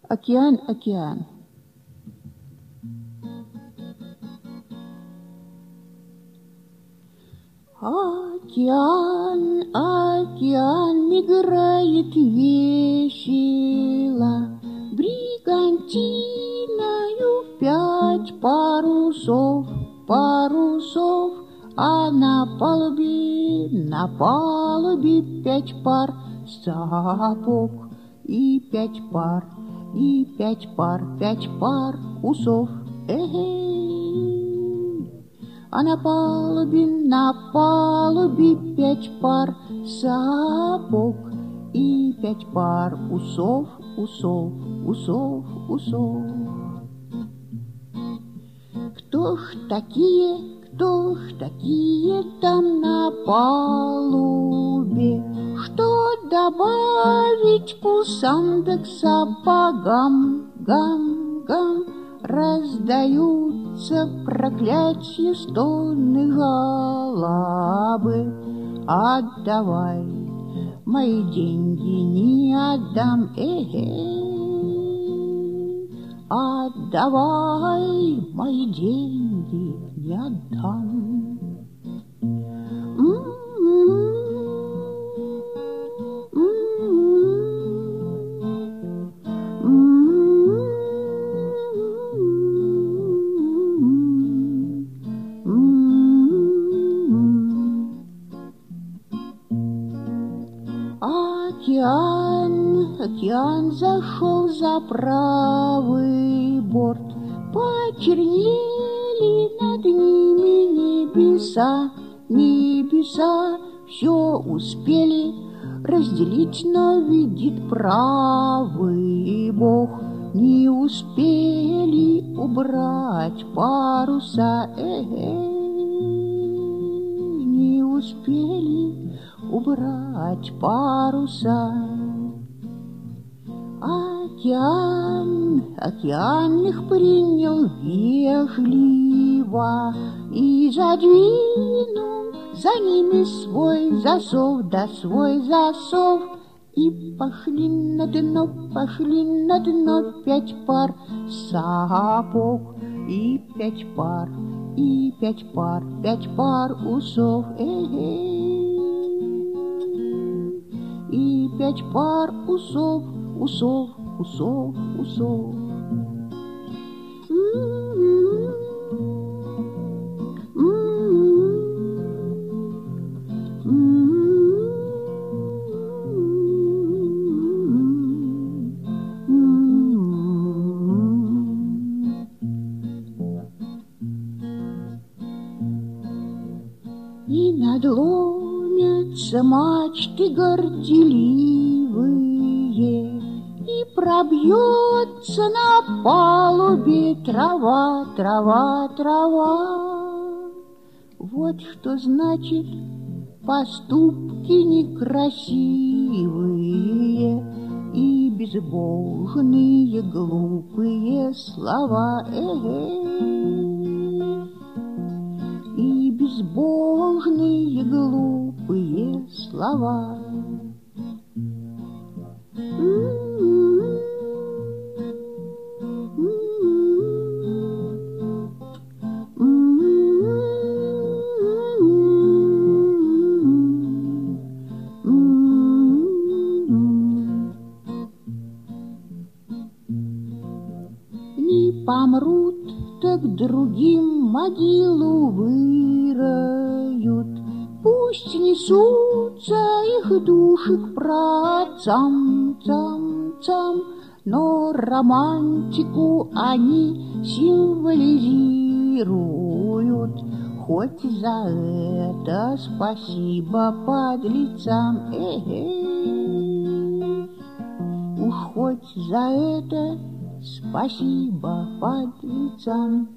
Океан, океан. Океан, океан играет весело, бригантиною 5 парусов, парусов, а на палубе 5 пар сапог и 5 пар, и 5 пар усов. А на палубе 5 пар сапог и 5 пар усов, усов, усов, усов. Кто ж такие там на палубе? Что добавить к усам да к сапогам? Гам-гам раздаются проклятья, стоны, жалобы. Отдавай мои деньги, не отдам, отдавай мои деньги, не отдам. Океан зашел за правый борт, почернели над ними небеса, небеса все успели разделить, но видит правый Бог, не успели убрать паруса, не успели убрать паруса. Океан их принял вежливо и задвинул за ними свой засов, да свой засов. И пошли на дно 5 пар сапог и 5 пар, и 5 пар усов. И 5 пар усов, усов, усов, усов. И надломятся мачты горделивые, и пробьется на палубе трава, трава, трава. Вот что значит поступки некрасивые и безбожные глупые слова. И безбожные глупые слова. Не помрут, так другим могилу выроют. Пусть несутся их души к праотцам, цам, но романтику они символизируют. Хоть за это спасибо подлецам, уж хоть за это спасибо подлецам.